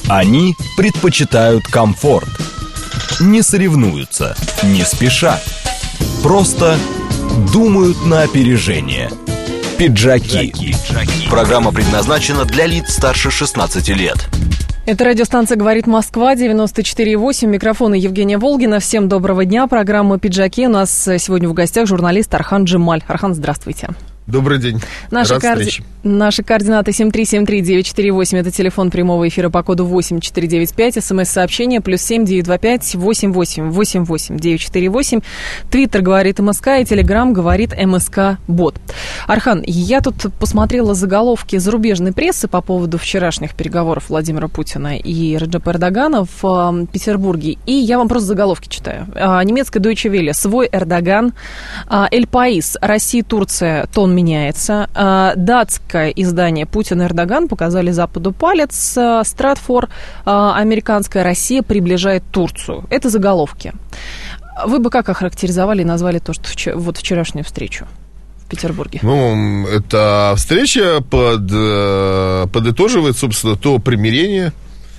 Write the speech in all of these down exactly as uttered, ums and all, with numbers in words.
Они предпочитают комфорт. Не соревнуются, не спешат. Просто думают на опережение. Пиджаки. Программа предназначена для лиц старше шестнадцати лет. Это радиостанция «Говорит Москва», девяносто четыре и восемь. Микрофон Евгения Волгина. Всем доброго дня. Программа «Пиджаки». У нас сегодня в гостях журналист Архан Джемаль. Архан, здравствуйте. Добрый день. Наши, коорди... Наши координаты семь три семь три девять четыре восемь. Это телефон прямого эфира по коду восемь четыре девять пять. СМС-сообщение плюс семь девять два пять восемь восемь восемь восемь девять четыре восемь. Твиттер говорит МСК и Телеграм говорит МСК-бот. Архан, я тут посмотрела заголовки зарубежной прессы по поводу вчерашних переговоров Владимира Путина и Реджепа Эрдогана в Петербурге. И я вам просто заголовки читаю. Немецкая Deutsche Welle. Свой Эрдоган. Эль Паис. Россия, Турция. Тон меняется. Датское издание «Путин и Эрдоган» показали Западу палец. Стратфор. Американская Россия приближает Турцию. Это заголовки. Вы бы как охарактеризовали и назвали то, что вчера, вот вчерашнюю встречу в Петербурге? Ну, эта встреча под, подытоживает, собственно, то примирение.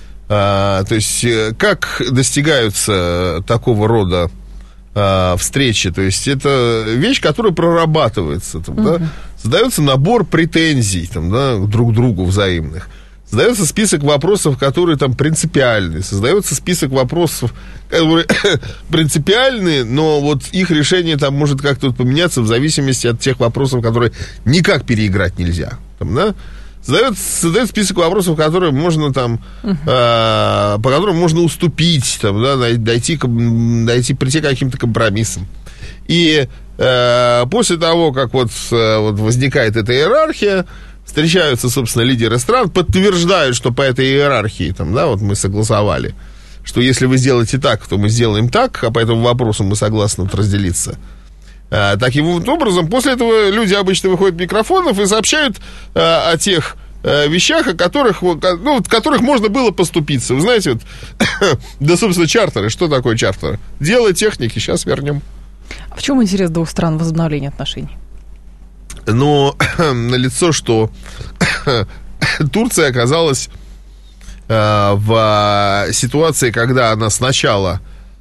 То есть, как достигаются такого рода встречи, то есть это вещь, которая прорабатывается, там, uh-huh. да? Создается набор претензий там, да, друг к другу взаимных, создается список вопросов, которые там принципиальны, создается список вопросов, которые принципиальны, но вот их решение там может как-то поменяться в зависимости от тех вопросов, которые никак переиграть нельзя, там, да? Создает, создает список вопросов, которые можно там, uh-huh. э, по которым можно уступить, там, да, дойти, дойти, прийти к каким-то компромиссам. И э, после того, как вот, э, вот возникает эта иерархия, встречаются, собственно, лидеры стран, подтверждают, что по этой иерархии, там, да, вот мы согласовали, что если вы сделаете так, то мы сделаем так, а по этому вопросу мы согласны вот разделиться. Таким вот образом, после этого люди обычно выходят с микрофонов и сообщают а, о тех а, вещах, о которых, ну, от которых можно было поступиться. Вы знаете, вот, да, собственно, чартеры. Что такое чартеры? Дело техники, сейчас вернем. А в чем интерес двух стран возобновления отношений? Ну, налицо, что Турция оказалась а, в ситуации, когда она сначала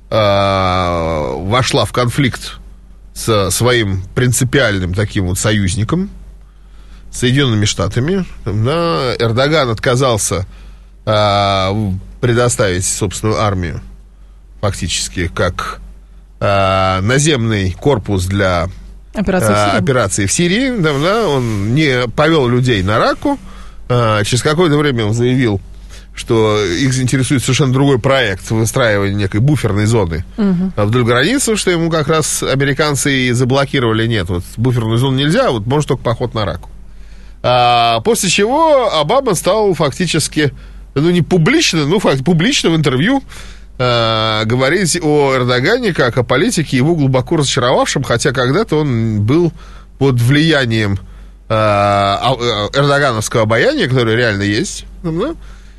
а, вошла в конфликт со своим принципиальным таким вот союзником, Соединенными Штатами. Да, Эрдоган отказался а, предоставить собственную армию фактически как а, наземный корпус для операции, а, в, Сирии. операции в Сирии. Да, да, он не повел людей на Раку. А, через какое-то время он заявил, что их заинтересует совершенно другой проект выстраивания некой буферной зоны uh-huh. вдоль границы, что ему как раз американцы и заблокировали. Нет, вот буферную зону нельзя, вот может только поход на Раку. А, после чего Обама стал фактически, ну не публично, ну факт, публично в интервью а, говорить о Эрдогане как о политике, его глубоко разочаровавшем, хотя когда-то он был под влиянием а, эрдогановского обаяния, которое реально есть, да?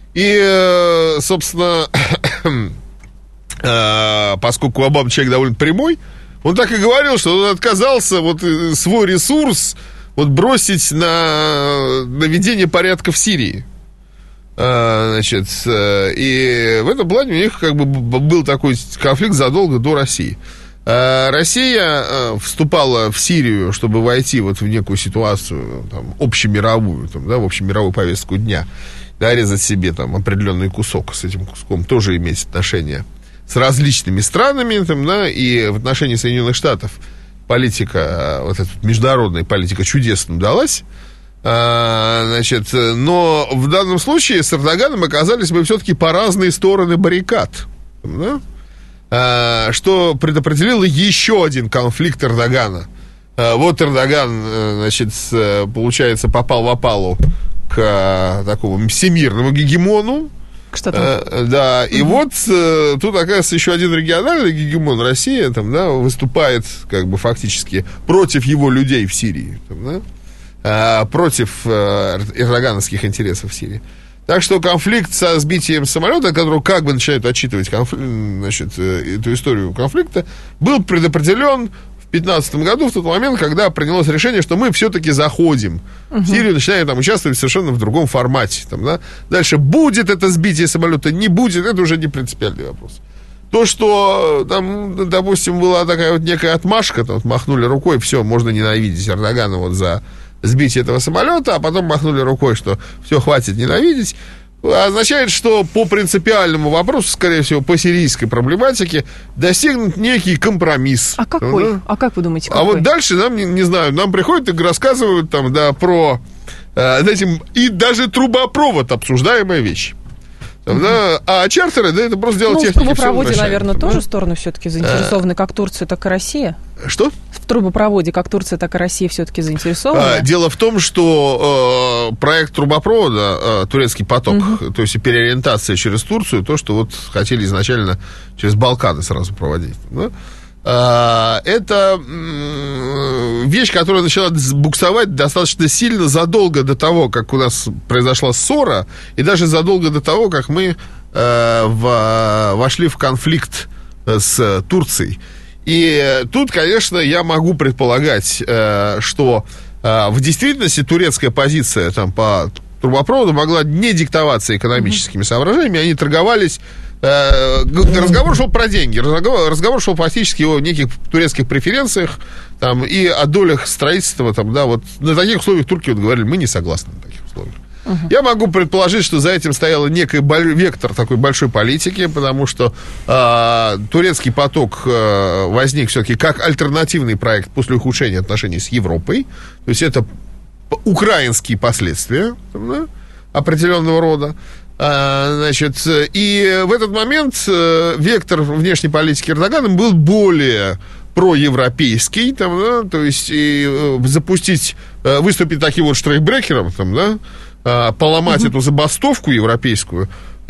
И, собственно, поскольку Обама человек довольно прямой, он так и говорил, что он отказался вот свой ресурс вот бросить на наведение порядка в Сирии. Значит, и в этом плане у них как бы был такой конфликт задолго до России. Россия вступала в Сирию, чтобы войти вот в некую ситуацию там, общемировую, там, да, в общемировую повестку дня, да, резать себе там определенный кусок, с этим куском тоже иметь отношение с различными странами, там, да, и в отношении Соединенных Штатов политика, вот эта международная политика чудесно удалась, а, значит, но в данном случае с Эрдоганом оказались мы все-таки по разные стороны баррикад, да? а, что предопределило еще один конфликт Эрдогана. А, вот Эрдоган, значит, получается, попал в опалу к такому всемирному гегемону. Э, да, и угу. вот э, тут, оказывается, еще один региональный гегемон, Россия, там, да, выступает, как бы, фактически против его людей в Сирии, там, да, э, против э, эрдогановских интересов в Сирии. Так что конфликт со сбитием самолета, которого как бы начинают отчитывать конфли... значит, э, эту историю конфликта, был предопределен в пятнадцатом году, в тот момент, когда принялось решение, что мы все-таки заходим uh-huh. в Сирию, начинаем там участвовать совершенно в другом формате. Там, да? Дальше, будет это сбитие самолета, не будет, это уже не принципиальный вопрос. То, что там, допустим, была такая вот некая отмашка, там, махнули рукой, все, можно ненавидеть Эрдогана вот за сбитие этого самолета, а потом махнули рукой, что все, хватит ненавидеть, означает, что по принципиальному вопросу, скорее всего, по сирийской проблематике, достигнут некий компромисс. А какой? Да? А как вы думаете, какой? А вот дальше нам, не, не знаю, нам приходят и рассказывают там, да, про э, этим, и даже трубопровод обсуждаемая вещь. Там, да, а чартеры, да, это просто дело ну, техники. В трубопроводе, наверное, там, тоже да? стороны все-таки заинтересованы, а... как Турция, так и Россия. Что? В трубопроводе, как Турция, так и Россия все-таки заинтересованы. А, дело в том, что э, проект трубопровода, э, турецкий поток, угу. то есть переориентация через Турцию, то, что вот хотели изначально через Балканы сразу проводить, да? Это вещь, которая начала буксовать достаточно сильно задолго до того, как у нас произошла ссора, и даже задолго до того, как мы вошли в конфликт с Турцией. И тут, конечно, я могу предполагать, что в действительности турецкая позиция там, по трубопроводу могла не диктоваться экономическими соображениями, они торговались. Разговор шел про деньги, разговор, разговор шел фактически о неких турецких преференциях там, и о долях строительства. Там, да, вот на таких условиях турки вот говорили, мы не согласны на таких условиях. Uh-huh. Я могу предположить, что за этим стоял некий вектор такой большой политики, потому что э, турецкий поток э, возник все-таки как альтернативный проект после ухудшения отношений с Европой. То есть это украинские последствия там, да, определенного рода. А, значит, и в этот момент э, вектор внешней политики Эрдогана был более проевропейский, там, да, то есть и, э, запустить, э, выступить таким вот штрейхбрекером, там, да, э, поломать uh-huh. эту забастовку европейскую,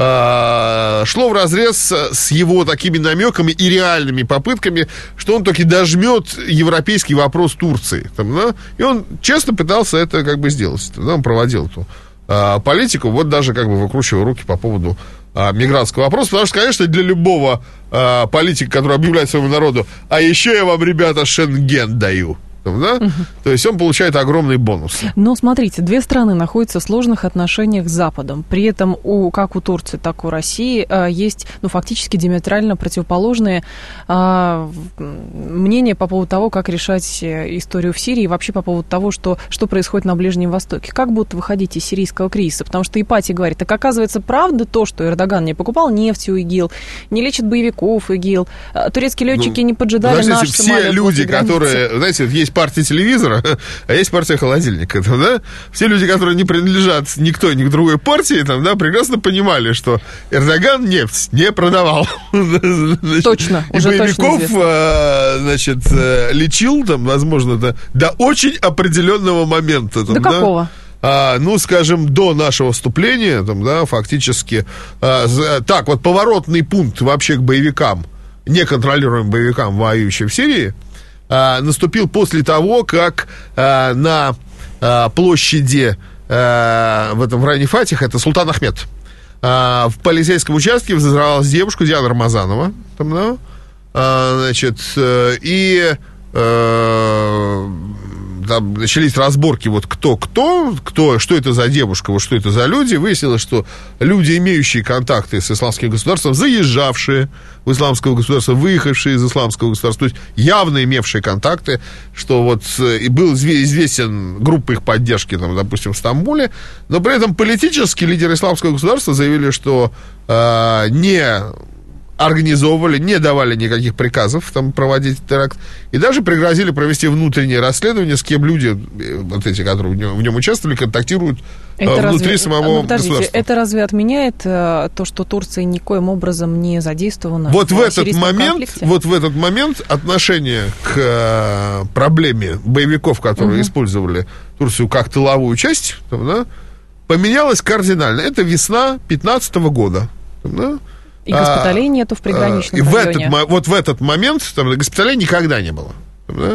э, шло вразрез с его такими намеками и реальными попытками, что он таки дожмет европейский вопрос Турции, там, да, и он честно пытался это как бы сделать, там, да, он проводил эту политику, вот даже как бы выкручивая руки по поводу а, мигрантского вопроса, потому что, конечно, для любого а, политика, который объявляет своему народу, а еще я вам, ребята, Шенген даю, да? Угу. То есть он получает огромный бонус. Но смотрите, две страны находятся в сложных отношениях с Западом. При этом у, как у Турции, так и у России э, есть ну, фактически диаметрально противоположные э, мнения по поводу того, как решать историю в Сирии и вообще по поводу того, что, что происходит на Ближнем Востоке. Как будут выходить из сирийского кризиса? Потому что Ипатий говорит, так оказывается, правда то, что Эрдоган не покупал нефть у ИГИЛ, не лечит боевиков ИГИЛ, турецкие летчики ну, не поджидали наш все самолет. Все люди, которые, знаете, есть партия телевизора, а есть партия холодильника, там, да? Все люди, которые не принадлежат никто, ни к другой партии, там, да, прекрасно понимали, что Эрдоган нефть не продавал. Значит, точно, и уже боевиков, точно а, значит, лечил, там, возможно, до, до очень определенного момента. Там, до да? какого? А, ну, скажем, до нашего вступления, там, да, фактически, а, так, вот поворотный пункт вообще к боевикам, неконтролируемым боевикам, воюющим в Сирии, А, наступил после того, как а, на а, площади а, в этом в районе Фатих, это Султан Ахмед, а, в полицейском участке взорвалась девушка Диана Рамазанова, там, да, а, значит, и а, там начались разборки, вот кто-кто, кто, что это за девушка, вот что это за люди. Выяснилось, что люди, имеющие контакты с исламским государством, заезжавшие в исламское государство, выехавшие из исламского государства, то есть явно имевшие контакты, что вот и был известен группа их поддержки, там, допустим, в Стамбуле, но при этом политически лидеры исламского государства заявили, что э, не организовывали, не давали никаких приказов там проводить теракт, и даже пригрозили провести внутреннее расследование, с кем люди, вот эти, которые в нем, в нем участвовали, контактируют это внутри разве, самого ну, государства. Это разве отменяет э, то, что Турция никоим образом не задействована вот в, в этот момент, конфликте? Вот в этот момент отношение к э, проблеме боевиков, которые угу. использовали Турцию как тыловую часть, там, да, поменялось кардинально. Это весна пятнадцатого года. Там, да? И госпиталей а, нету в приграничном и районе. В этот, вот в этот момент там госпиталей никогда не было. Да?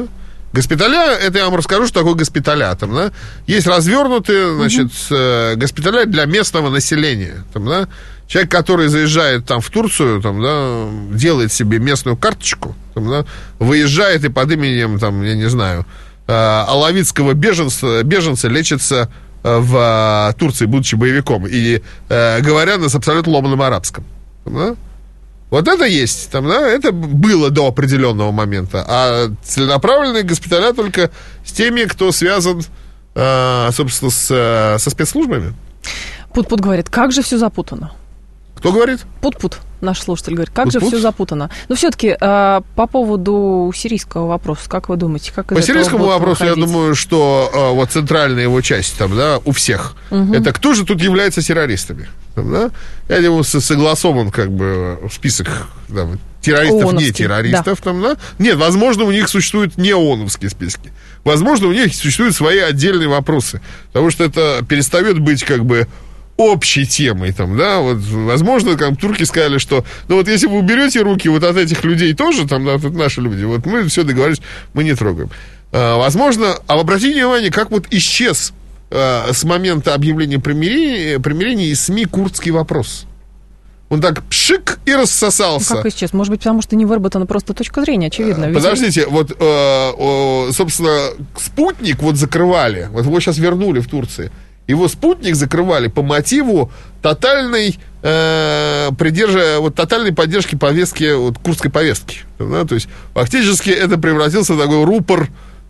Госпиталя, это я вам расскажу, что такое госпиталя. Там, да? Есть развернутые, значит, mm-hmm. госпиталя для местного населения. Там, да? Человек, который заезжает там, в Турцию, там, да, делает себе местную карточку, там, да, выезжает и под именем, там, я не знаю, алавитского беженца, беженца лечится в Турции, будучи боевиком, и говоря на абсолютно ломаном арабском. Там, да? Вот это есть, там, да, это было до определенного момента. А целенаправленные госпиталя только с теми, кто связан, э, собственно, с, со спецслужбами. Пут-пут говорит, как же все запутано. Кто говорит? Пут-пут, наш слушатель говорит, как Пут-пут? же все запутано. Но все-таки э, по поводу сирийского вопроса, как вы думаете, как из По этого сирийскому вопросу, выходить? я думаю, что э, вот центральная его часть, там, да, у всех, угу. это кто же тут является террористами? Там, да? Я думаю, согласован как бы список там, террористов, ООНовский, не террористов. Да. Там, да? Нет, возможно, у них существуют не ООНовские списки. Возможно, у них существуют свои отдельные вопросы. Потому что это перестает быть как бы общей темой, там, да, вот, возможно, там, турки сказали, что, ну, вот, если вы уберете руки вот от этих людей тоже, там, да, вот, наши люди, вот, мы все договорились, мы не трогаем. А, возможно, а обратите внимание, как вот исчез а, с момента объявления примирения, примирения из СМИ курдский вопрос. Он так пшик и рассосался. Ну, как исчез? Может быть, потому что не выработана просто точка зрения, очевидно. Ведь... Подождите, вот, э, э, собственно, спутник вот закрывали, вот его сейчас вернули в Турции. Его спутник закрывали по мотиву тотальной, э, придержа, вот, тотальной поддержки повестки, вот, курдской повестки. Да? То есть фактически это превратился в такой рупор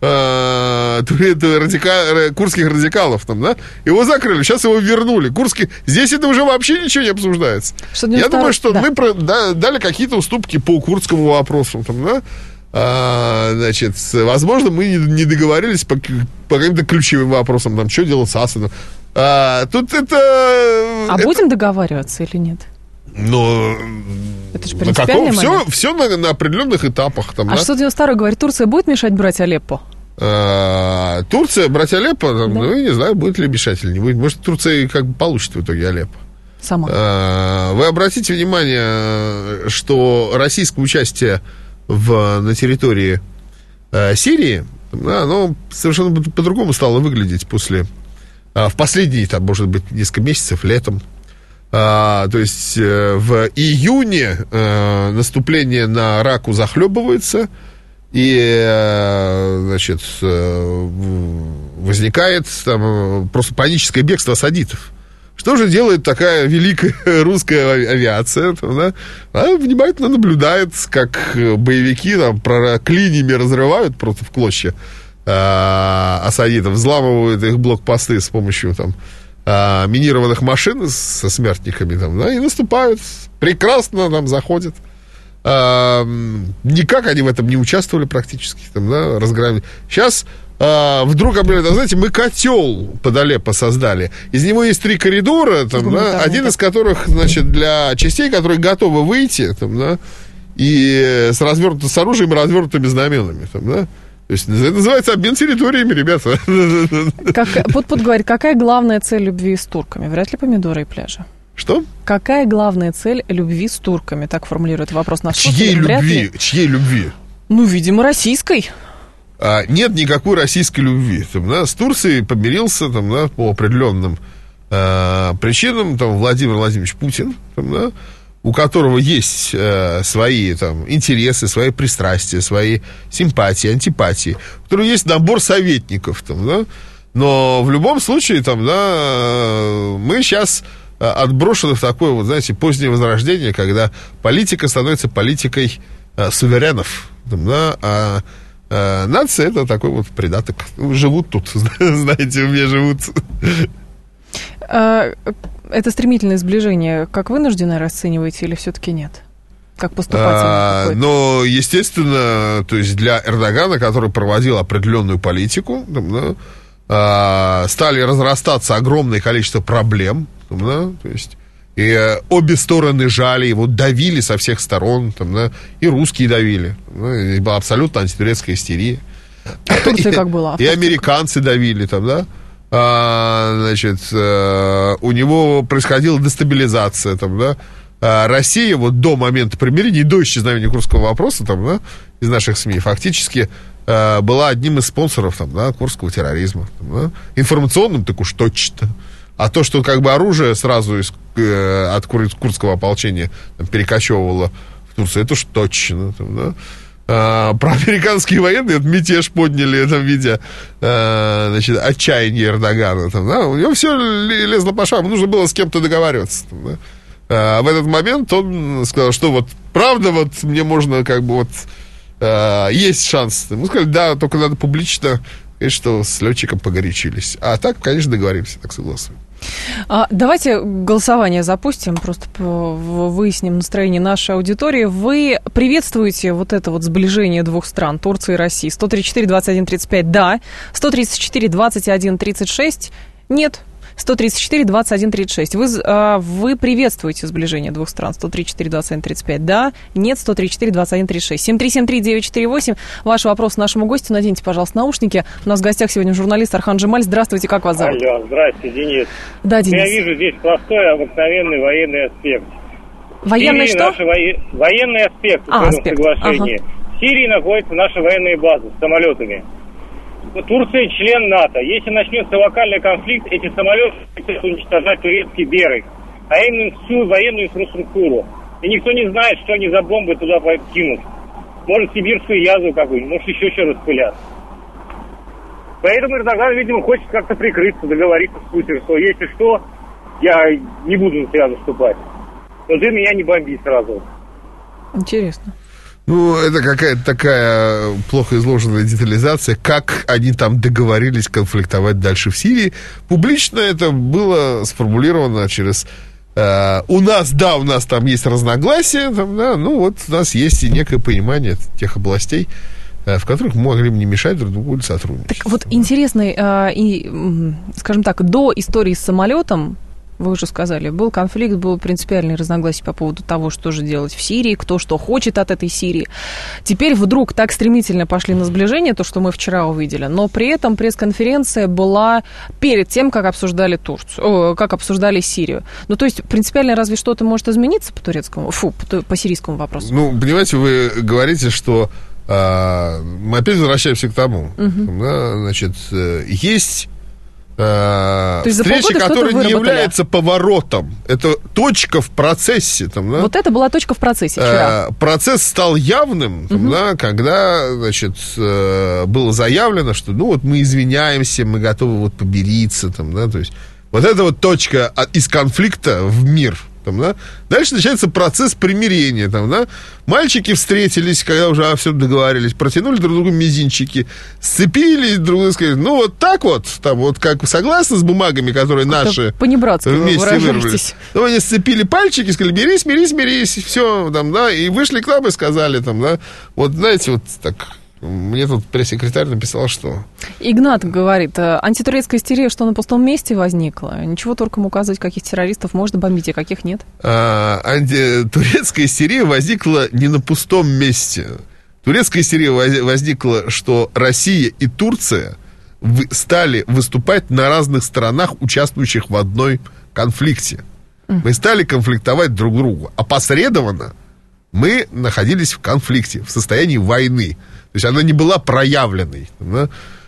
э, радика, курдских радикалов. Там, да? Его закрыли, сейчас его вернули. Курдский, здесь это уже вообще ничего не обсуждается. Я думаю, что да. мы про, да, дали какие-то уступки по курдскому вопросу. Там, да? А, значит, возможно, мы не договорились по, по каким-то ключевым вопросам, там, что делать с Асадом. А, тут это... А это... будем договариваться или нет? Ну, это же принципиальный момент. Все, все на, на определенных этапах. Там, а да? шестьсот девяносто второй говорит, Турция будет мешать брать Алеппо? А, Турция брать Алеппо, там, да. ну, я не знаю, будет ли мешать или не будет. Может, Турция как бы получит в итоге Алеппо. Сама. А, вы обратите внимание, что российское участие В, на территории э, Сирии, да, оно совершенно по-другому стало выглядеть после, э, в последние, там, может быть, несколько месяцев, летом. А, то есть э, в июне э, наступление на Раку захлебывается, и, э, значит, э, возникает там просто паническое бегство садитов. Что же делает такая великая русская авиация? Там, да? Она внимательно наблюдает, как боевики там, клиньями разрывают просто в клочья а, асадитов, взламывают их блокпосты с помощью там, а, минированных машин со смертниками, там, да, и наступают, прекрасно там заходят. А, никак они в этом не участвовали практически. Там, да, разграбили. Сейчас... А, вдруг, знаете, мы котел под Алеппо создали. Из него есть три коридора, там, да, один из которых, значит, для частей, которые готовы выйти, там, да, и с, развернутым, с оружием и развернутыми знаменами. Там, да. То есть это называется обмен территориями, ребята. Пут-пут говорит, какая главная цель любви с турками? Вряд ли помидоры и пляжи. Что? Какая главная цель любви с турками? Так формулирует вопрос наш слушатель. Чьей любви? Чьей любви? Ну, видимо, российской. А, нет никакой российской любви. Там, да, с Турцией помирился там, да, по определенным э, причинам там, Владимир Владимирович Путин, там, да, у которого есть э, свои там, интересы, свои пристрастия, свои симпатии, антипатии, у которого есть набор советников. Там, да, но в любом случае там, да, мы сейчас отброшены в такое, вот, знаете, позднее возрождение, когда политика становится политикой э, суверенов. Там, да, а нация — это такой вот придаток. Живут тут, знаете, у меня живут. Это стремительное сближение, как вынужденное расцениваете или все-таки нет? Как поступательное какое-то? Ну, естественно, то есть для Эрдогана, который проводил определенную политику, там, да, стали разрастаться огромное количество проблем, там, да, то есть и обе стороны жали, его давили со всех сторон, там, да, и русские давили. Ну, здесь была абсолютно антитурецкая истерия. А в Турции как было? И американцы давили там, да. А, значит, а, у него происходила дестабилизация, там, да. А Россия вот до момента примирения, до исчезновения курдского вопроса, там, да, из наших СМИ, фактически э, была одним из спонсоров там, да, курдского терроризма. Там, да? Информационным так уж точно. А то, что как бы оружие сразу из, э, от курдского ополчения там, перекочевывало в Турцию, это уж точно. Там, да? а, про американские военные этот мятеж подняли, это видя а, значит, отчаяние Эрдогана. Там, да? У него все лезло по швам, нужно было с кем-то договариваться. Там, да? а, в этот момент он сказал, что вот правда, вот мне можно как бы вот а, есть шанс. Мы сказали, да, только надо публично, конечно, что с летчиком погорячились. А так, конечно, договоримся, так согласен. А, давайте голосование запустим, просто выясним настроение нашей аудитории. Вы приветствуете вот это вот сближение двух стран, Турции и России? сто тридцать четыре двадцать один тридцать пять да, сто тридцать четыре двадцать один тридцать шесть нет, сто тридцать четыре двадцать один тридцать шесть. Вы, а, вы приветствуете сближение двух стран, сто тридцать четыре двадцать один тридцать пять да, нет, сто тридцать четыре двадцать один тридцать шесть. семь три семь три девять четыре восемь. Ваш вопрос нашему гостю. Наденьте, пожалуйста, наушники. У нас в гостях сегодня журналист Орхан Джемаль. Здравствуйте, как вас зовут? Алло, здрасте, Денис. Да, Денис. Я вижу здесь простой, обыкновенный военный аспект. Военный что? Наши во... Военный аспект а, в этом аспект. соглашении. Ага. В Сирии находятся наши военные базы с самолетами. Турция член НАТО. Если начнется локальный конфликт, эти самолеты хотят уничтожать турецкий берег, а именно всю военную инфраструктуру. И никто не знает, что они за бомбы туда кинут. Может, сибирскую язву какую-нибудь, может, еще что распылят. Поэтому Эрдоган, видимо, хочет как-то прикрыться, договориться с Путиным, что если что, я не буду на тебя наступать. Но ты меня не бомби сразу. Интересно. Ну, это какая-то такая плохо изложенная детализация, как они там договорились конфликтовать дальше в Сирии. Публично это было сформулировано через... Э, у нас, да, у нас там есть разногласия, там, да, ну вот у нас есть и некое понимание тех областей, э, в которых мы могли бы не мешать друг другу или сотрудничать. Так вот, интересный, э, и, скажем так, до истории с самолетом, вы уже сказали, был конфликт, было принципиальное разногласие по поводу того, что же делать в Сирии, кто что хочет от этой Сирии. Теперь вдруг так стремительно пошли на сближение, то, что мы вчера увидели, но при этом пресс-конференция была перед тем, как обсуждали Турцию, о, как обсуждали Сирию. Ну, то есть, принципиально разве что-то может измениться по турецкому, фу, по, по сирийскому вопросу? Ну, понимаете, вы говорите, что а, мы опять возвращаемся к тому, угу. да, значит, есть... То есть встреча, которая не является поворотом. Это точка в процессе. Там, да? Вот это была точка в процессе вчера. Процесс стал явным, там, угу. да, когда, значит, было заявлено, что ну вот мы извиняемся, мы готовы вот помириться. Там, да, то есть вот это вот точка из конфликта в мир. Там, да? Дальше начинается процесс примирения. Там, да? Мальчики встретились, когда уже о всем договорились, протянули друг другу мизинчики, сцепили друг друга, сказали, ну вот так вот, там, вот как согласны с бумагами, которые как-то наши вместе вырвались. Ну, они сцепили пальчики, сказали, мирись, мирись, мирись, все, там, да, и вышли к нам и сказали, там, да, вот, знаете, вот так... Мне тут пресс-секретарь написал, что... Игнат говорит, антитурецкая истерия, что на пустом месте возникла. Ничего толком указывать, каких террористов можно бомбить, а каких нет. А, антитурецкая истерия возникла не на пустом месте. Турецкая истерия возникла, что Россия и Турция стали выступать на разных сторонах, участвующих в одной конфликте. Mm. Мы стали конфликтовать друг другу. Опосредованно мы находились в конфликте, в состоянии войны. То есть она не была проявленной. Да?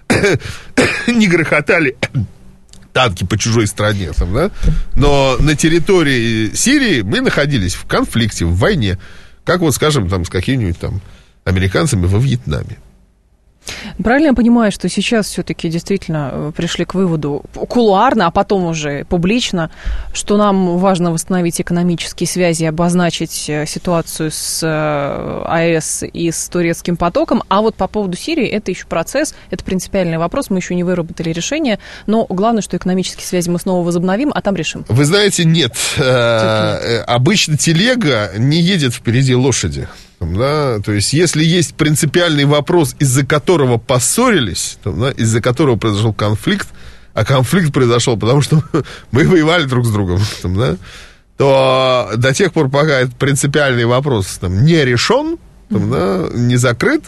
Не грохотали танки по чужой стране. Там, да? Но на территории Сирии мы находились в конфликте, в войне. Как вот, скажем, там, с какими-нибудь там американцами во Вьетнаме. Правильно я понимаю, что сейчас все-таки действительно пришли к выводу кулуарно, а потом уже публично, что нам важно восстановить экономические связи, обозначить ситуацию с АЭС и с турецким потоком, а вот по поводу Сирии это еще процесс, это принципиальный вопрос, мы еще не выработали решение, но главное, что экономические связи мы снова возобновим, а там решим. Вы знаете, нет. нет. Обычно телега не едет впереди лошади. Да, то есть, если есть принципиальный вопрос, из-за которого поссорились, там, да, из-за которого произошел конфликт, а конфликт произошел, потому что мы воевали друг с другом, там, да, то до тех пор, пока этот принципиальный вопрос там, не решен, там, да, не закрыт,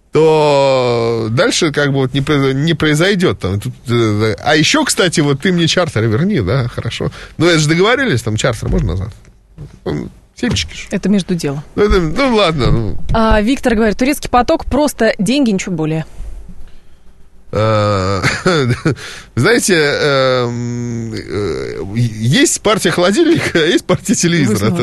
то дальше как бы вот не, не произойдет. Там, тут, а еще, кстати, вот ты мне чартер верни, да, хорошо. Ну, это же договорились, там чартер можно назад? Семечки же. Это между делом. Ну, это, ну ладно. Ну. А, Виктор говорит, турецкий поток просто деньги, ничего более. Знаете, есть партия холодильника, а есть партия телевизора.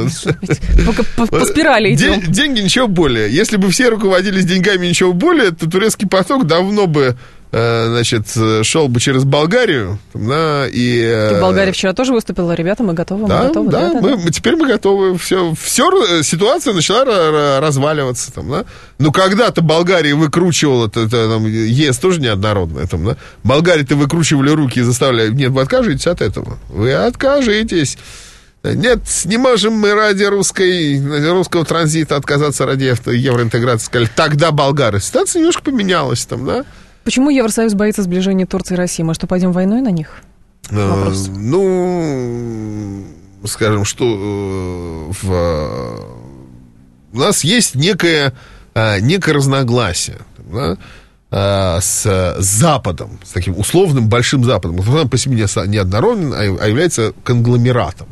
По спирали идем. Деньги ничего более. Если бы все руководились деньгами ничего более, то турецкий поток давно бы, значит, шел бы через Болгарию. Да, и... и Болгария вчера тоже выступила. Ребята, мы готовы, да, мы готовы. Да, да, мы, да. мы, теперь мы готовы. Все, все, ситуация начала разваливаться. Там, да? Ну, когда-то Болгария выкручивала, это, это, там, ЕС тоже неоднородно. Там, да? Болгарии-то выкручивали руки и заставляли. Нет, вы откажетесь от этого. Вы откажетесь. Нет, не можем мы ради русской, русского транзита отказаться ради евроинтеграции. Сказали, тогда болгары. Ситуация немножко поменялась. Там, да? Почему Евросоюз боится сближения Турции и России? Может, пойдем войной на них? Вопрос. Ну, скажем, что в, у нас есть некое, некое разногласие, да, с Западом, с таким условным большим Западом. Он по себе неоднороден, а является конгломератом.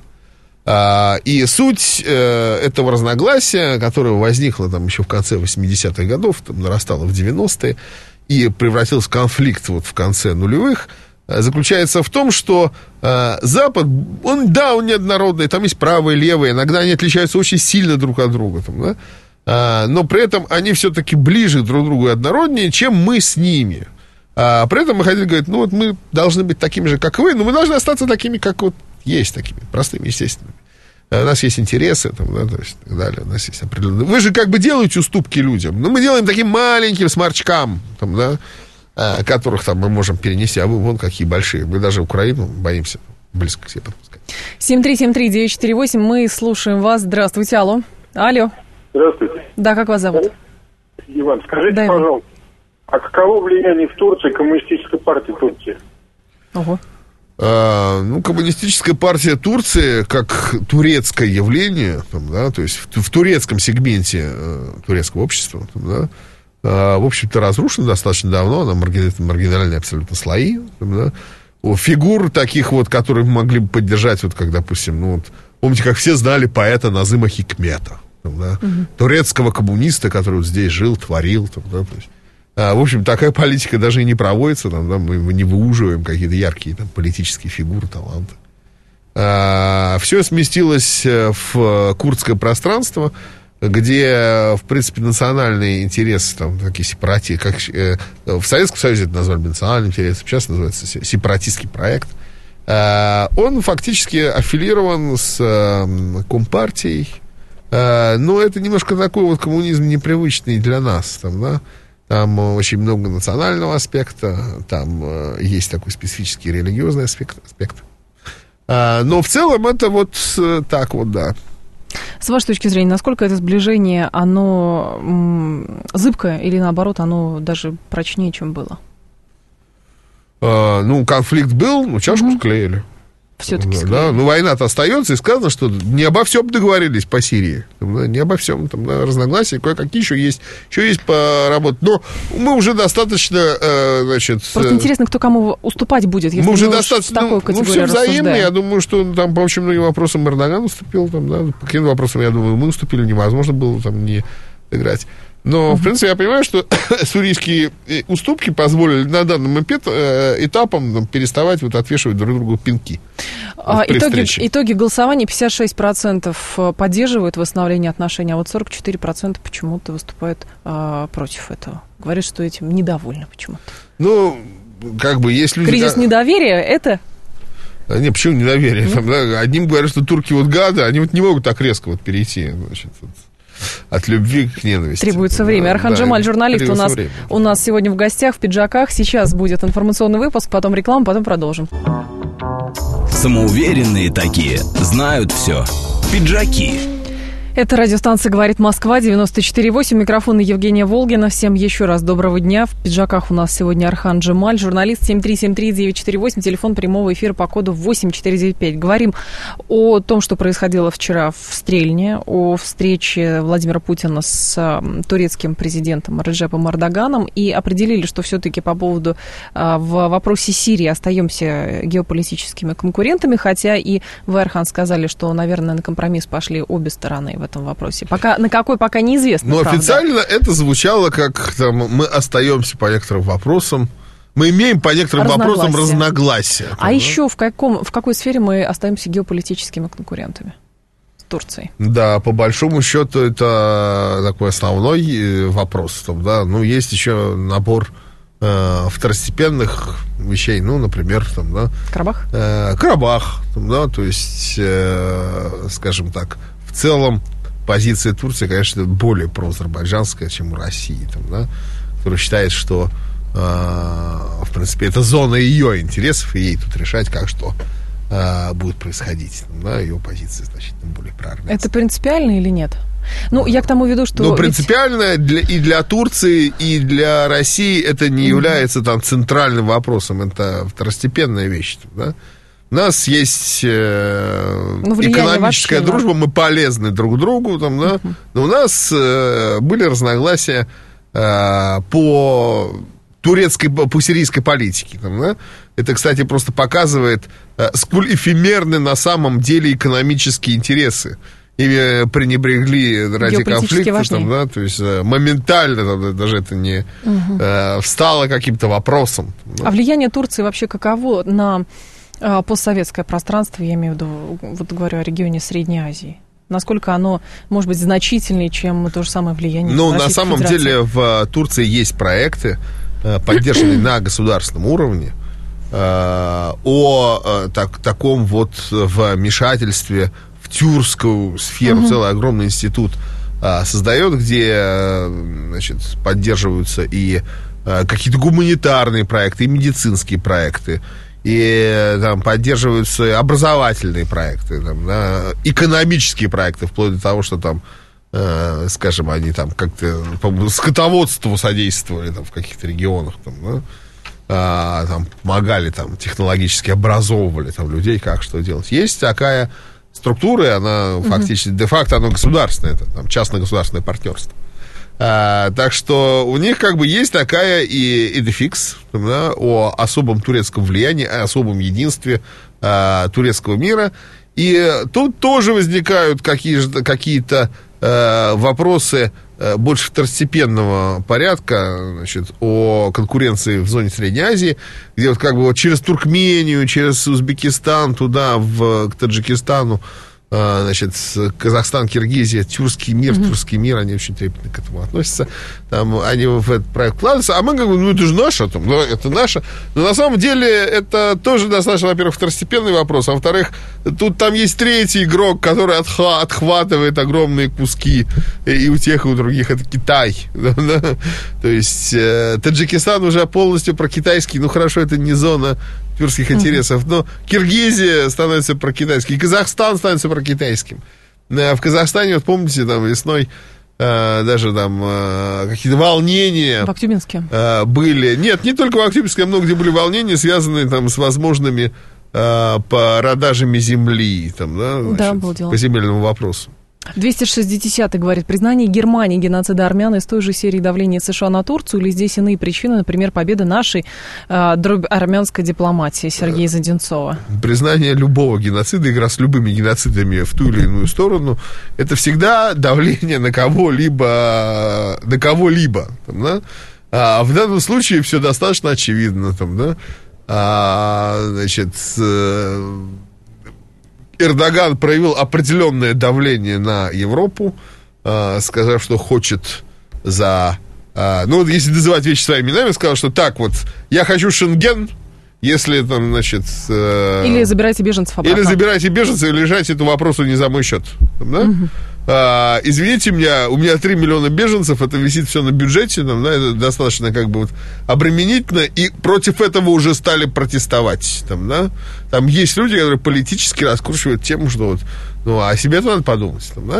И суть этого разногласия, которое возникло там еще в конце восьмидесятых годов, там, нарастало в девяностые, и превратился в конфликт вот в конце нулевых, заключается в том, что э, Запад, он, да, он неоднородный, там есть правые, левые, иногда они отличаются очень сильно друг от друга, там, да? а, но при этом они все-таки ближе друг к другу и однороднее, чем мы с ними. А, при этом мы хотели говорить, ну вот мы должны быть такими же, как вы, но мы должны остаться такими, как вот есть, такими простыми, естественными. У нас есть интересы, там, да, то есть, и так далее. У нас есть определенные... Вы же как бы делаете уступки людям. Но мы делаем таким маленьким сморчкам, там, да, которых там мы можем перенести. А вы вон какие большие. Мы даже Украину боимся близко к себе подпускать. семь три семь три девять четыре восемь. Мы слушаем вас. Здравствуйте. Алло. Алло. Здравствуйте. Да, как вас зовут? Иван, скажите, да, пожалуйста, а каково влияние в Турции коммунистической партии Турции? Ого. А, ну, коммунистическая партия Турции, как турецкое явление, там, да, то есть в, в турецком сегменте э, турецкого общества, там, да, э, в общем-то, разрушена достаточно давно, она маргин, маргинальные абсолютно слои, там, да, фигур таких вот, которые могли бы поддержать, вот как, допустим, ну, вот, помните, как все знали поэта Назыма Хикмета, там, да, угу. турецкого коммуниста, который вот здесь жил, творил, там, да, то есть, в общем, такая политика даже и не проводится, там, да, мы не выуживаем какие-то яркие там, политические фигуры, таланты. А, все сместилось в курдское пространство, где, в принципе, национальные интересы, там, такие сепарати, как э, в Советском Союзе это назвали национальным интересом, сейчас называется сепаратистский проект. А, он фактически аффилирован с э, Компартией, а, но это немножко такой вот коммунизм непривычный для нас, там, да. Там очень много национального аспекта, там э, есть такой специфический религиозный аспект. аспект. А, но в целом это вот э, так вот, да. С вашей точки зрения, насколько это сближение, оно м, зыбкое или наоборот, оно даже прочнее, чем было? А, ну, конфликт был, ну, чашку угу. склеили. Все-таки да, да, ну, война-то остается, и сказано, что не обо всем договорились по Сирии. Да, не обо всем, там, да, разногласия, кое-какие еще есть. Еще есть поработать. Но мы уже достаточно, э, значит... Просто э, интересно, кто кому уступать будет, если мы уже достаточно, такой ну, ну, все взаимно. Я думаю, что там по очень многим вопросам Эрдоган уступил, там, да, по каким вопросам, я думаю, мы уступили, невозможно было там не играть. Но, uh-huh. в принципе, я понимаю, что сурийские уступки позволили на данном этапом там, переставать вот, отвешивать друг другу пинки. А, итоги, итоги голосования: пятьдесят шесть процентов поддерживают восстановление отношений, а вот сорок четыре процента почему-то выступают а, против этого. Говорят, что этим недовольны почему-то. Ну, как бы, есть люди... Кризис недоверия — это... Не, почему недоверие? Там, да, одним говорят, что турки вот гады, они вот не могут так резко вот перейти, значит, вот. От любви к ненависти. Требуется время. Архан да, Джемаль, журналист, у нас, у нас сегодня в гостях в пиджаках. Сейчас будет информационный выпуск, потом реклама, потом продолжим. Самоуверенные такие, знают все. Пиджаки. Это радиостанция «Говорит Москва», девяносто четыре восемь. Микрофон Евгения Волгина. Всем еще раз доброго дня. В пиджаках у нас сегодня Архан Джемаль, журналист. Семь три семь три девять четыре восемь, телефон прямого эфира по коду восемь четыре девять пять. Говорим о том, что происходило вчера в Стрельне, о встрече Владимира Путина с турецким президентом Реджепом Эрдоганом, и определили, что все-таки по поводу в вопросе Сирии остаемся геополитическими конкурентами, хотя и вы, Архан, сказали, что, наверное, на компромисс пошли обе стороны в этом вопросе. Пока, на какой пока неизвестно. Но правда. Официально это звучало как там, мы остаемся по некоторым вопросам. Мы имеем по некоторым вопросам разногласия. А еще в, каком, в какой сфере мы остаемся геополитическими конкурентами с Турцией? Да, по большому счету это такой основной вопрос. Там, да, ну, есть еще набор э, второстепенных вещей, ну, например, там, да, Карабах? Э, Карабах, там, да, то есть, э, скажем так, в целом позиция Турции, конечно, более проазербайджанская, чем у России, там, да, которая считает, что э, в принципе это зона ее интересов, и ей тут решать, как что э, будет происходить, там, да, ее позиция значительно более проармянская. Это принципиально или нет? Ну, я к тому веду, что... Ну, принципиально ведь... для, и для Турции, и для России это не mm-hmm. является там центральным вопросом, это второстепенная вещь, да. У нас есть э, ну, экономическая вообще, дружба, да. Мы полезны друг другу, там, да? Uh-huh. Но у нас э, были разногласия э, по турецкой, по сирийской политике. Там, да? Это, кстати, просто показывает, э, сколь эфемерны на самом деле экономические интересы. Ими пренебрегли ради конфликта, там, да? То есть э, моментально там, даже это не uh-huh. э, встало каким-то вопросом. Да? А влияние Турции вообще каково на... постсоветское пространство, я имею в виду, вот говорю о регионе Средней Азии. Насколько оно может быть значительнее, чем то же самое влияние Ну, Российской на самом Федерации? деле в Турции есть проекты, поддержанные на государственном уровне, о так, таком вот вмешательстве в тюркскую сферу. Угу. Целый огромный институт создает, где, значит, поддерживаются и какие-то гуманитарные проекты, и медицинские проекты, и там поддерживаются образовательные проекты, там, да, экономические проекты, вплоть до того, что там, э, скажем, они там как-то скотоводству содействовали там, в каких-то регионах, там, да, а, там, помогали, там, технологически образовывали там, людей, как что делать. Есть такая структура, и она mm-hmm. фактически, де-факто, она государственная, это там, частно-государственное партнерство. А, так что у них как бы есть такая и идефикс, да, о особом турецком влиянии, о особом единстве а, турецкого мира. И тут тоже возникают какие-то, какие-то а, вопросы а, больше второстепенного порядка, значит, о конкуренции в зоне Средней Азии, где вот как бы вот через Туркмению, через Узбекистан, туда, в, к Таджикистану, значит, Казахстан, Киргизия, тюркский мир, mm-hmm. тюркский мир, они очень трепетно к этому относятся. Там они в этот проект вкладываются, а мы говорим, ну это же наше, там, ну, это наше. Но на самом деле это тоже достаточно, во-первых, второстепенный вопрос, а во-вторых, тут там есть третий игрок, который отха- отхватывает огромные куски и у тех, и у других, это Китай. То есть э, Таджикистан уже полностью прокитайский, ну хорошо, это не зона тюркских интересов, но Киргизия становится прокитайской, и Казахстан становится прокитайским. В Казахстане, вот помните, там весной э, даже там э, какие-то волнения... В Актюбинске. Э, были. Нет, не только в Актюбинске, а много где были волнения, связанные там с возможными э, продажами земли, там, да, значит, да, было дело. По земельному вопросу. двести шестидесятый говорит, признание Германии геноцида армян из той же серии давления США на Турцию, или здесь иные причины, например, победа нашей э, дробь армянской дипломатии, Сергея Заденцова? Признание любого геноцида, игра с любыми геноцидами в ту или иную сторону, это всегда давление на кого-либо, на кого-либо, там, да? А в данном случае все достаточно очевидно, там, да? А, значит... Э, Эрдоган проявил определенное давление на Европу, э, сказав, что хочет за... Э, ну, вот если называть вещи своими именами, сказал, что так вот, я хочу Шенген, если там, значит... Э, или забирайте беженцев обратно. Или забирайте беженцев, или решайте эту вопросу не за мой счет. Да? Угу. А, извините меня, у меня три миллиона беженцев, это висит все на бюджете, там, да, это достаточно как бы вот обременительно, и против этого уже стали протестовать, там, да, там есть люди, которые политически раскручивают тему, что вот, ну, о себе-то надо подумать, там, да.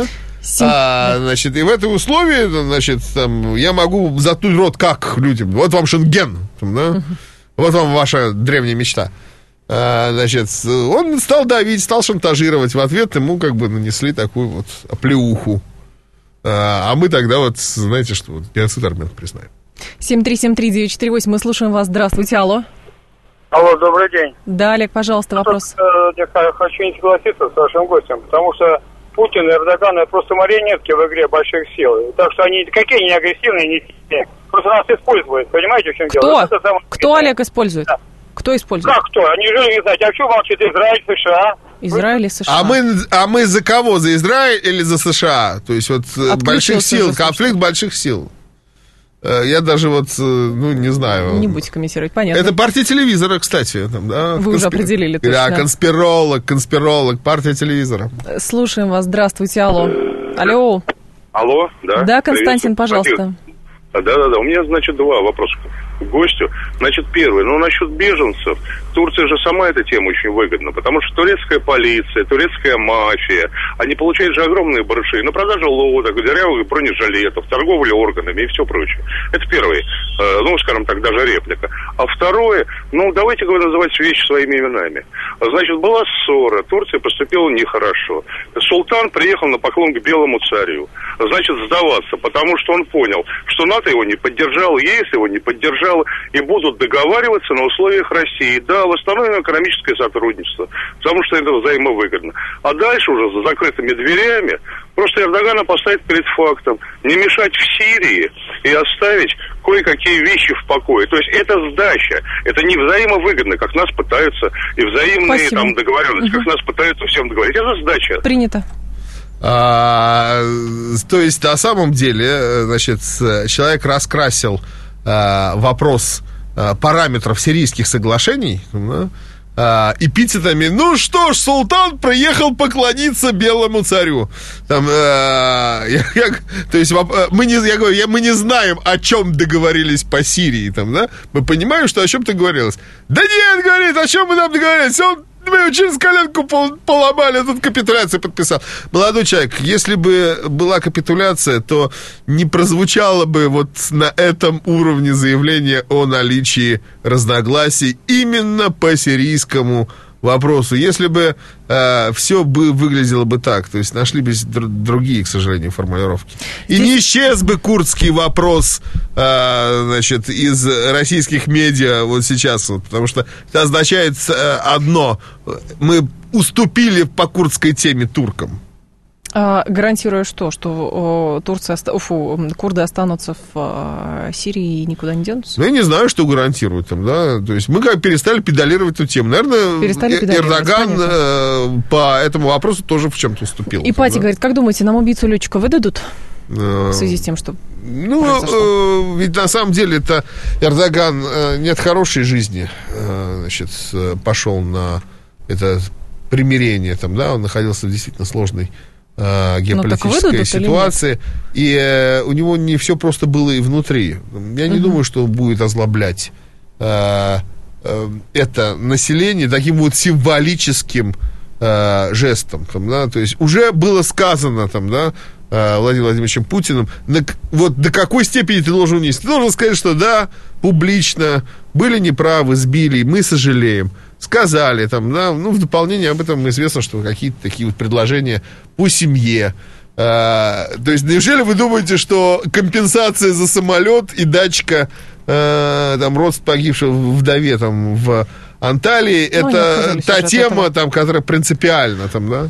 Сим... А, значит, и в этом условии, значит, там, я могу заткнуть рот как людям. Вот вам Шенген, там, да? Uh-huh. Вот вам ваша древняя мечта. А, значит, он стал давить, стал шантажировать. В ответ ему как бы нанесли такую вот оплеуху. А, а мы тогда вот, знаете, что вот геноцид армян признаем. семь три семь три девять четыре восемь, мы слушаем вас. Здравствуйте, алло. Алло, добрый день. Да, Олег, пожалуйста, вопрос. Я хочу не согласиться с вашим гостем, потому что Путин и Эрдоган — это просто марионетки в игре больших сил. Так что они какие не агрессивные, не сильные. Просто нас используют, понимаете, в чем Кто? дело? Это самое... Кто, Олег, использует? Да. Кто использует? Как кто? Они же не знают. А что молчит Израиль, США? Израиль и США. А мы, а мы за кого? За Израиль или за США? То есть вот Отключился больших сил, уже, конфликт больших сил. Я даже вот, ну, не знаю. Не будете комментировать, понятно. Это партия телевизора, кстати. Там, да, Вы уже конспир... определили точно. Да, конспиролог, конспиролог, партия телевизора. Слушаем вас, здравствуйте, алло. Алло. Алло, да. Да, Константин, пожалуйста. Да-да-да, у меня, значит, два вопроса к гостю. Значит, первый, ну, насчет беженцев. Турция же сама эта тема очень выгодна, потому что турецкая полиция, турецкая мафия, они получают же огромные барыши на продажу лодок, дырявых бронежилетов, торговлю органами и все прочее. Это первый, э, ну, скажем так, даже реплика. А второе, ну, давайте называть вещи своими именами. Значит, была ссора, Турция поступила нехорошо. Султан приехал на поклон к белому царю. Значит, сдаваться, потому что он понял, что НАТО его не поддержало, ЕС его не поддержало, и будут договариваться на условиях России. Да, восстановим экономическое сотрудничество, потому что это взаимовыгодно. А дальше уже за закрытыми дверями просто Эрдогана поставить перед фактом не мешать в Сирии и оставить кое-какие вещи в покое. То есть это сдача, это не взаимовыгодно, как нас пытаются, и взаимные там договоренности, угу. как нас пытаются всем договорить. Это сдача. Принято. А, то есть, на самом деле, значит, человек раскрасил а, вопрос а, параметров сирийских соглашений, да, а, эпитетами: ну что ж, султан приехал поклониться белому царю. Там, а, я, я, то есть, мы не, я говорю, я, мы не знаем, о чем договорились по Сирии. Там, да? Мы понимаем, что о чем-то говорилось. Да нет, говорит, о чем мы там договорились? Он мы через коленку поломали, тут капитуляцию подписал. Молодой человек, если бы была капитуляция, то не прозвучало бы вот на этом уровне заявление о наличии разногласий именно по сирийскому вопросу. Если бы э, все бы выглядело бы так, то есть нашли бы др- другие, к сожалению, формулировки. И Здесь... не исчез бы курдский вопрос, э, значит, из российских медиа вот сейчас, вот, потому что это означает э, одно: мы уступили по курдской теме туркам. А, гарантируя что? Что о, Турция, фу, курды останутся в а, Сирии и никуда не денутся? Ну, я не знаю, что гарантируют там, да. То есть мы как перестали педалировать эту тему. Наверное, Эрдоган э, по этому вопросу тоже в чем-то уступил. И Пати да? говорит, как думаете, нам убийцу летчика выдадут? В связи с тем, что ну, э, ведь на самом деле это Эрдоган э, не от хорошей жизни э, значит, пошел на это примирение. Там, да, он находился в действительно сложной геополитической ситуации, и э, у него не все просто было и внутри. Я не uh-huh. думаю, что он будет озлоблять э, э, это население таким вот символическим э, жестом. Там, да? То есть уже было сказано там, да, э, Владимиром Владимировичем Путиным, на, вот до какой степени ты должен унести. Ты должен сказать, что да, публично, были неправы, сбили, мы сожалеем. Сказали там, да, ну, в дополнение об этом известно, что какие-то такие вот предложения по семье. А, то есть, неужели вы думаете, что компенсация за самолет и дачка, а, там, родств погибшего вдове там в Анталии, ну, это та тема, там, которая принципиальна, там, да?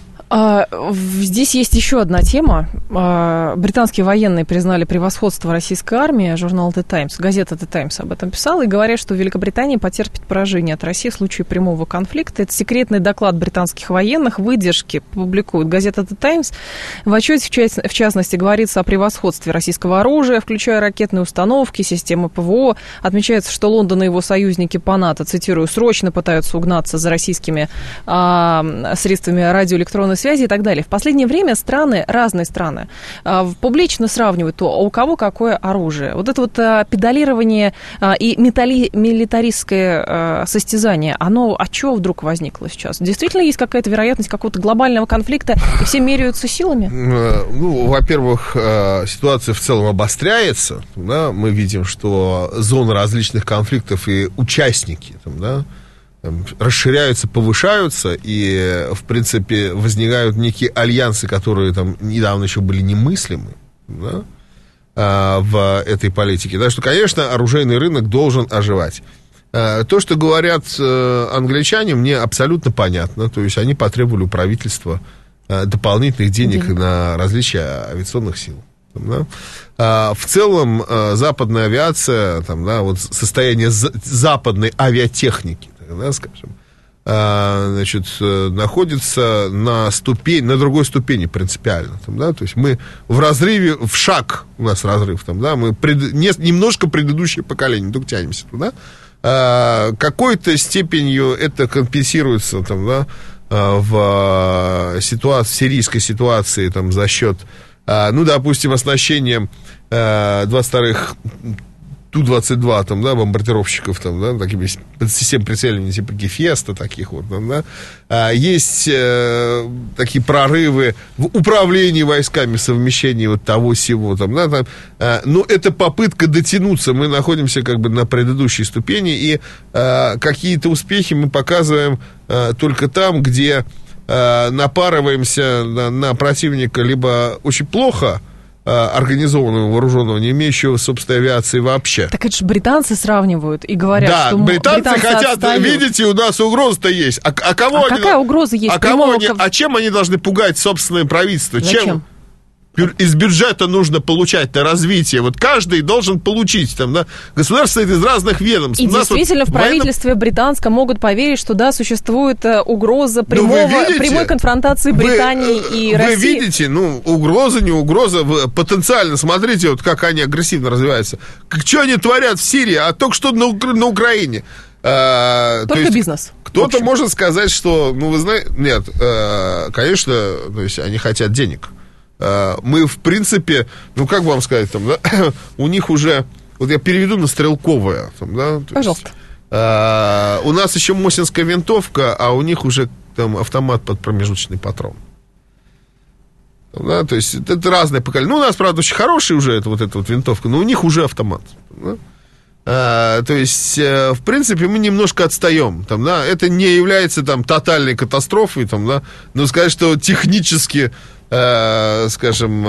Здесь есть еще одна тема. Британские военные признали превосходство российской армии. Журнал The Times, газета The Times об этом писала и говорят, что Великобритания потерпит поражение от России в случае прямого конфликта. Это секретный доклад британских военных. Выдержки публикует газета The Times. В отчете, в частности, говорится о превосходстве российского оружия, включая ракетные установки, системы ПВО. Отмечается, что Лондон и его союзники по НАТО, цитирую, срочно пытаются угнаться за российскими а, средствами радиоэлектронной связи и так далее. В последнее время страны, разные страны, публично сравнивают то, у кого какое оружие. Вот это вот педалирование и металли, милитаристское состязание, оно от чего вдруг возникло сейчас? Действительно есть какая-то вероятность какого-то глобального конфликта, и все меряются силами? Ну, во-первых, ситуация в целом обостряется. Да? Мы видим, что зоны различных конфликтов и участники там, да, там, расширяются, повышаются, и, в принципе, возникают некие альянсы, которые там недавно еще были немыслимы, да, а, в этой политике. Так что, конечно, оружейный рынок должен оживать. А, то, что говорят а, англичане, мне абсолютно понятно. То есть они потребовали у правительства а, дополнительных денег, денег на различия авиационных сил. Да? А, в целом а, западная авиация, там, да, вот состояние за- западной авиатехники, да, скажем, а, значит, находится на ступень, на другой ступени принципиально. Там, да? То есть мы в разрыве, в шаг у нас разрыв, там, да? Мы пред, не, немножко предыдущее поколение, только тянемся туда. А, какой-то степенью это компенсируется там, да, в ситуации, в сирийской ситуации там, за счет, ну, допустим, оснащением двадцать вторых Ту двадцать два, там, да, бомбардировщиков, там, да, такими систем прицеливания, типа Гефеста, таких вот, там, да. А, есть э, такие прорывы в управлении войсками, совмещении вот того всего, там, да, там, а, но это попытка дотянуться, мы находимся как бы на предыдущей ступени, и а, какие-то успехи мы показываем а, только там, где а, напарываемся на, на противника либо очень плохо организованного, вооруженного, не имеющего собственной авиации вообще. Так это же британцы сравнивают и говорят, да, что британцы, британцы хотят, отстают. Видите, у нас угроза-то есть. А, а, кого а они, какая угроза есть? А, кого они, ков... а чем они должны пугать собственное правительство? Зачем? Чем? Из бюджета нужно получать на развитие. Вот каждый должен получить. Там, да? Государство из разных ведомств. И действительно вот в правительстве военно... британском могут поверить, что да, существует угроза прямого, видите, прямой конфронтации Британии вы, и вы России. Вы видите, ну, угроза, не угроза, потенциально, смотрите, вот как они агрессивно развиваются. Как, что они творят в Сирии, а только что на, на Украине. А, только то есть, бизнес. Кто-то может сказать, что, ну, вы знаете, нет, а, конечно, то есть они хотят денег. Мы, в принципе, ну, как вам сказать, там, да, у них уже, вот я переведу на стрелковое, там, да, пожалуйста. Есть, а, у нас еще мосинская винтовка, а у них уже там автомат под промежуточный патрон. Да, то есть это, это разные поколения. Ну, у нас, правда, очень хорошая уже это, вот эта вот винтовка, но у них уже автомат. Да? А, то есть, э, в принципе, мы немножко отстаем. Там, да? Это не является там тотальной катастрофой, там, да? Но сказать, что технически, э, скажем,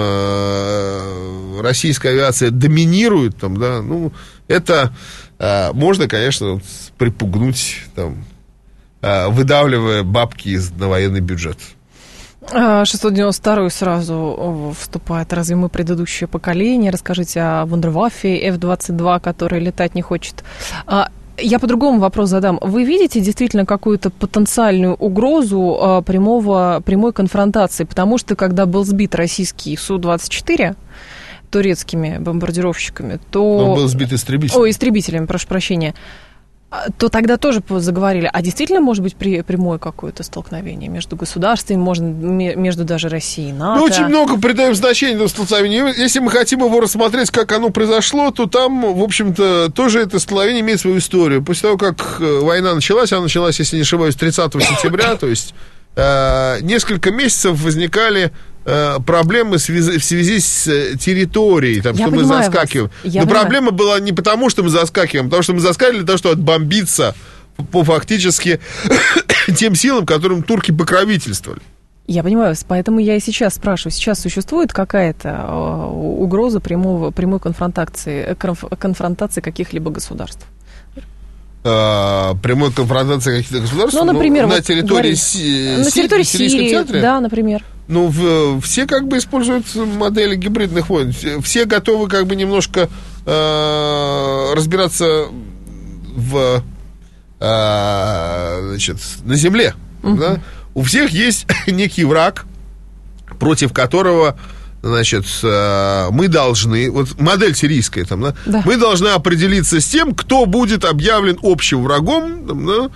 э, российская авиация доминирует, там, да? Ну, это э, можно, конечно, припугнуть, там, э, выдавливая бабки из, на военный бюджет. шестьсот девяносто второй сразу вступает. Разве мы предыдущее поколение? Расскажите о вундерваффе эф двадцать два, который летать не хочет. Я по-другому вопрос задам. Вы видите действительно какую-то потенциальную угрозу прямого, прямой конфронтации? Потому что, когда был сбит российский Су двадцать четыре турецкими бомбардировщиками, то... Он был сбит истребителем. О, истребителями, прошу прощения. То тогда тоже заговорили, а действительно может быть при, прямое какое-то столкновение между государствами, можно между даже Россией и НАТО? Ну, очень много придаем значения этому столкновению. Если мы хотим его рассмотреть, как оно произошло, то там, в общем-то, тоже это столкновение имеет свою историю. После того, как война началась, она началась, если не ошибаюсь, тридцатого сентября, то есть э, несколько месяцев возникали проблемы в связи, в связи с территорией, там, что мы заскакиваем. Но понимаю. Проблема была не потому, что мы заскакиваем, а потому что мы заскакивали для того, чтобы отбомбиться по фактически тем силам, которым турки покровительствовали. Я понимаю, поэтому я и сейчас спрашиваю, сейчас существует какая-то угроза прямого, прямой конфронтации, конфронтации каких-либо государств? Прямой конфронтации каких-то государств? Ну, например, ну, на вот территории, си- на территории Сирии, центре? Да, например. Ну, в, все как бы используют модели гибридных войн. Все готовы как бы немножко э, разбираться в, э, значит, на земле. Uh-huh. Да? У всех есть некий враг, против которого, значит, э, мы должны, вот модель сирийская, там, да? Да. Мы должны определиться с тем, кто будет объявлен общим врагом, там, да?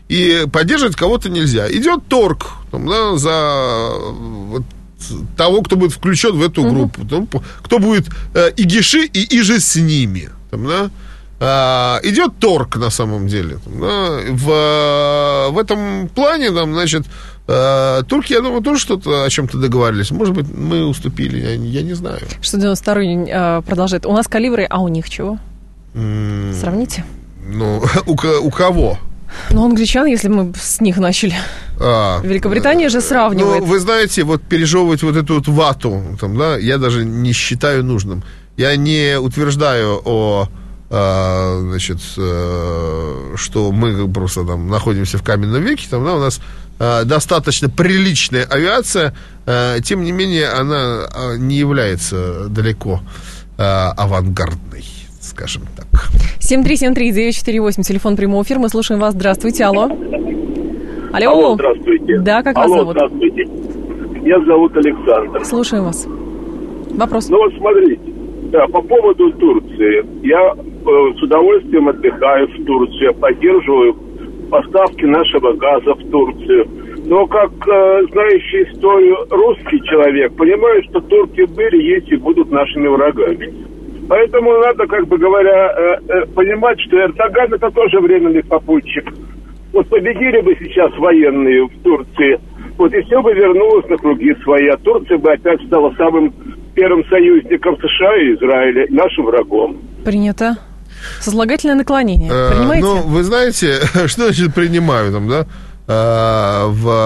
и поддерживать кого-то нельзя. Идет торг там, да, за вот, того, кто будет включен в эту группу. Uh-huh. Там, кто будет э, игиши и иже с ними. Там, да. а, идет торг на самом деле. Там, да. в, в этом плане, там, значит, э, турки, я думаю, тоже что-то о чем-то договаривались. Может быть, мы уступили, я, я не знаю. Что девяносто второй э, продолжает. У нас калибры, а у них чего? Mm, Сравните. Ну, у, у кого? Ну, англичан, если мы с них начали. А, Великобритания же сравнивает. Ну, вы знаете, вот пережевывать вот эту вот вату, там, да, я даже не считаю нужным. Я не утверждаю о, а, значит, а, что мы просто там находимся в каменном веке, там, да, у нас а, достаточно приличная авиация, а, тем не менее, она а, не является далеко а, авангардной, скажем так. семь три семь три девять четыре восемь, телефон прямого эфира, мы слушаем вас. Здравствуйте, алло. Алло. Алло, здравствуйте. Да, как алло, вас зовут? Здравствуйте. Меня зовут Александр. Слушаем вас. Вопрос. Ну вот смотрите, да, по поводу Турции. Я э, с удовольствием отдыхаю в Турции, поддерживаю поставки нашего газа в Турцию. Но как э, знающий историю русский человек, понимаю, что турки были, есть и будут нашими врагами. Поэтому надо, как бы говоря, э, э, понимать, что Эрдоган это тоже временный попутчик. Вот победили бы сейчас военные в Турции, вот и все бы вернулось на круги свои, а Турция бы опять стала самым первым союзником США и Израиля, нашим врагом. Принято. Сослагательное наклонение. Э, Принимаете? Ну, вы знаете, что значит принимаю там, да? Э,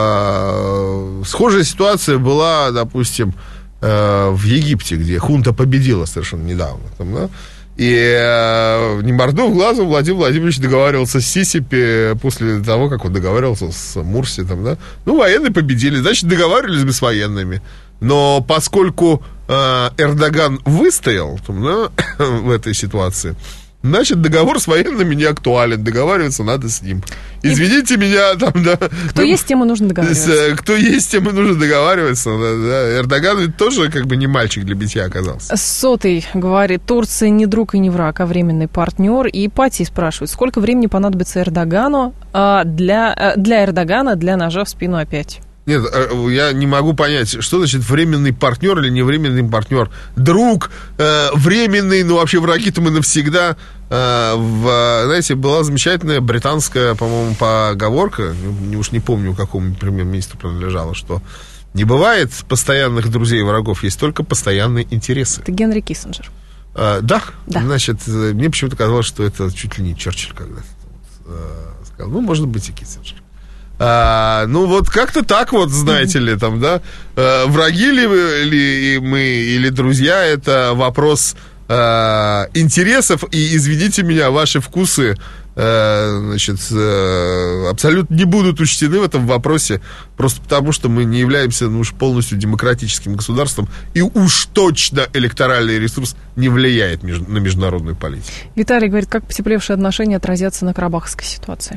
в, схожая ситуация была, допустим, в Египте, где хунта победила совершенно недавно. Там, да? И э, не моргнув глазом, Владимир Владимирович договаривался с Сисипи после того, как он договаривался с Мурси. Там, да? Ну, военные победили, значит, договаривались бы с военными. Но поскольку э, Эрдоган выстоял там, да, в этой ситуации, значит, договор с военными не актуален. Договариваться надо с ним. Извините и... меня, там, да. Кто ну, есть, тем и нужно договариваться. Кто есть, тем и нужно договариваться. Да, да. Эрдоган ведь тоже как бы не мальчик для битья оказался. Сотый говорит, Турция не друг и не враг, а временный партнер. И Ипатий спрашивает, сколько времени понадобится Эрдогану а, для, а, для Эрдогана для ножа в спину опять? Нет, я не могу понять, что значит временный партнер или не временный партнер. Друг, э, временный, ну вообще враги-то мы навсегда. Э, в, знаете, была замечательная британская, по-моему, поговорка, не, уж не помню, какому премьер-министру принадлежала, что не бывает постоянных друзей и врагов, есть только постоянные интересы. Это Генри Киссинджер. Э, да, да, значит, мне почему-то казалось, что это чуть ли не Черчилль когда-то э, сказал. Ну, может быть, и Киссинджер. А, ну, вот как-то так вот, знаете ли, там, да, а, враги ли, ли мы или друзья, это вопрос а, интересов, и, извините меня, ваши вкусы, а, значит, а, абсолютно не будут учтены в этом вопросе, просто потому, что мы не являемся, ну, уж полностью демократическим государством, и уж точно электоральный ресурс не влияет меж, на международную политику. Виталий говорит, как потеплевшие отношения отразятся на карабахской ситуации?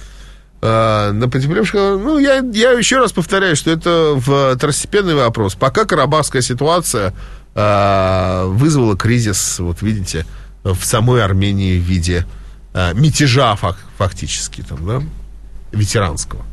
На потеплевших, ну, я, я еще раз повторяю, что это второстепенный вопрос. Пока карабахская ситуация а, вызвала кризис, вот видите, в самой Армении в виде а, мятежа фактически, там, да, ветеранского.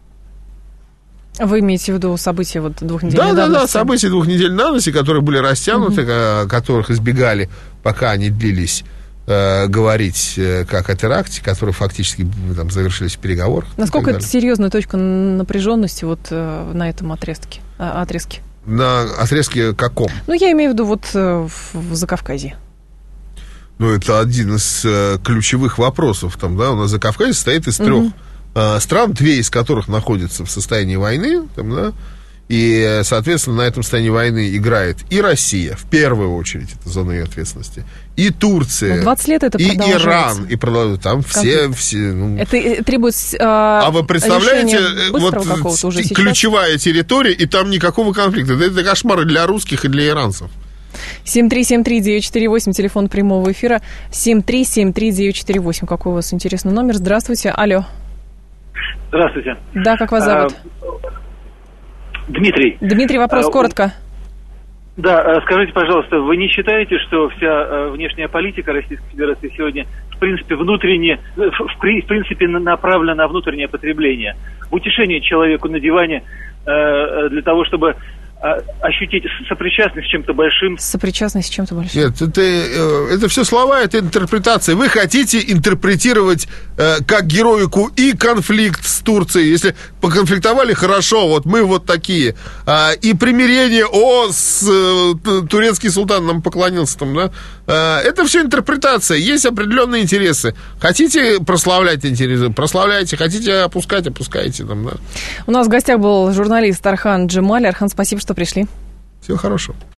Вы имеете в виду события вот двухнедельной да, давности? Да, да, события двухнедельной давности, которые были растянуты, угу. которых избегали, пока они длились, говорить как о теракте, которые фактически там завершились в переговорах. Насколько это серьезная точка напряженности вот э, на этом отрезке? Э, отрезке? На отрезке каком? Ну, я имею в виду вот э, в, в Закавказье. Ну, это один из э, ключевых вопросов. Там, да, у нас Закавказье состоит из трех угу. э, стран, две из которых находятся в состоянии войны, там, да, и, соответственно, на этом состоянии войны играет и Россия, в первую очередь, это зона ее ответственности, и Турция, ну, двадцать лет это и Иран, и продолжается. Там все... все ну... Это требует э, А вы представляете, вот уже ключевая сейчас? Территория, и там никакого конфликта. Это, это кошмар для русских, и для иранцев. семь три семь три девять четыре восемь, телефон прямого эфира. семь три семь три девять четыре восемь. Какой у вас интересный номер? Здравствуйте, алло. Здравствуйте. Да, как вас зовут? Дмитрий. Дмитрий, вопрос а, коротко. Да, скажите, пожалуйста, вы не считаете, что вся внешняя политика Российской Федерации сегодня принципе, внутренне, в принципе, направлено на внутреннее потребление. В утешение человеку на диване для того, чтобы ощутить сопричастность с чем-то большим. Сопричастность с чем-то большим. Нет, это, это все слова, это интерпретация. Вы хотите интерпретировать э, как героику и конфликт с Турцией. Если поконфликтовали, хорошо, вот мы вот такие. А, и примирение, о, с, э, турецкий султан нам поклонился там, да. А, это все интерпретация. Есть определенные интересы. Хотите прославлять интересы, прославляйте. Хотите опускать, опускайте там, да. У нас в гостях был журналист Архан Джемали. Архан, спасибо, что пришли. Всего хорошего.